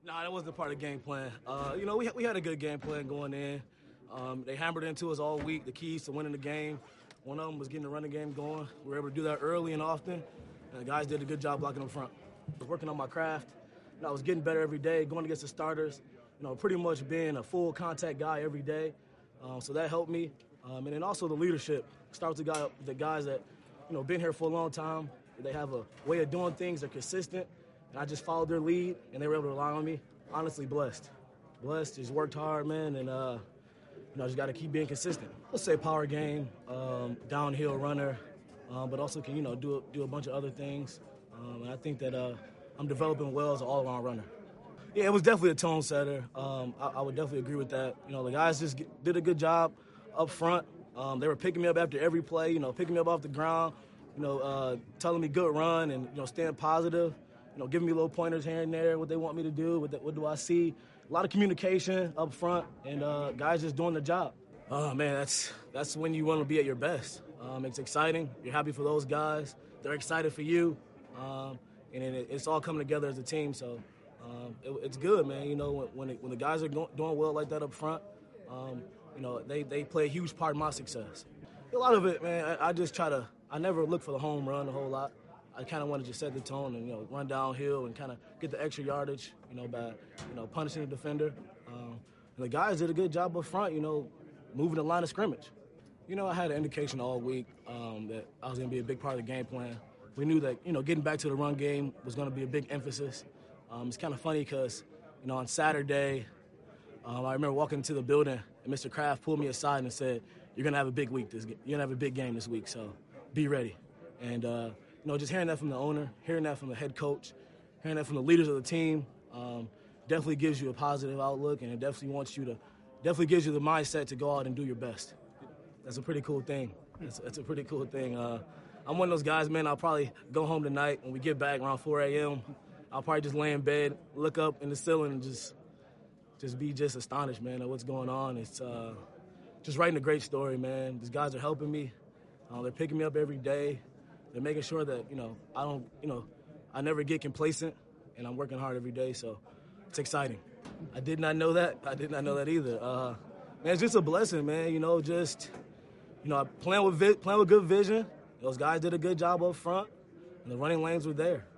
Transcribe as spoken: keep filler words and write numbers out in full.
Nah, that wasn't part of the game plan. Uh, you know, we, we had a good game plan going in. Um, they hammered into us all week, the keys to winning the game. One of them was getting the running game going. We were able to do that early and often, and the guys did a good job blocking up front. I was working on my craft, and I was getting better every day, going against the starters, you know, pretty much being a full contact guy every day. Um, so that helped me. Um, and then also the leadership. Start with the, guy, the guys that, you know, been here for a long time. They have a way of doing things, they're consistent. And I just followed their lead, and they were able to rely on me. Honestly, blessed. Blessed, just worked hard, man, and, uh, you know, just got to keep being consistent. Let's say power game, um, downhill runner, um, but also can, you know, do, do a bunch of other things. Um, and I think that uh, I'm developing well as an all-around runner. Yeah, it was definitely a tone setter. Um, I, I would definitely agree with that. You know, the guys just get, did a good job up front. Um, they were picking me up after every play, you know, picking me up off the ground, you know, uh, telling me good run and, you know, staying positive. You know, giving me little pointers here and there, what they want me to do, what, the, what do I see. A lot of communication up front, and uh, guys just doing the job. Oh, man, that's that's when you want to be at your best. Um, it's exciting. You're happy for those guys. They're excited for you. Um, and it, it's all coming together as a team. So um, it, it's good, man. You know, when, when, it, when the guys are go- doing well like that up front, um, you know, they, they play a huge part in my success. A lot of it, man, I, I just try to – I never look for the home run a whole lot. I kind of want to just set the tone and, you know, run downhill and kind of get the extra yardage, you know, by, you know, punishing the defender. Um, and the guys did a good job up front, you know, moving the line of scrimmage. You know, I had an indication all week um, that I was going to be a big part of the game plan. We knew that, you know, getting back to the run game was going to be a big emphasis. Um, it's kind of funny because, you know, on Saturday, um, I remember walking into the building and Mister Kraft pulled me aside and said, you're going to have a big week this You're going to have a big game this week, so be ready. And, uh, You know, just hearing that from the owner, hearing that from the head coach, hearing that from the leaders of the team, um, definitely gives you a positive outlook, and it definitely wants you to, definitely gives you the mindset to go out and do your best. That's a pretty cool thing. That's, that's a pretty cool thing. Uh, I'm one of those guys, man. I'll probably go home tonight when we get back around four a.m. I'll probably just lay in bed, look up in the ceiling, and just, just be just astonished, man, at what's going on. It's uh, just writing a great story, man. These guys are helping me. Uh, they're picking me up every day. They're making sure that, you know, I don't, you know, I never get complacent, and I'm working hard every day, so it's exciting. I did not know that. I did not know that either. Uh, man, it's just a blessing, man, you know, just, you know, playing with, vi- playing with good vision. Those guys did a good job up front, and the running lanes were there.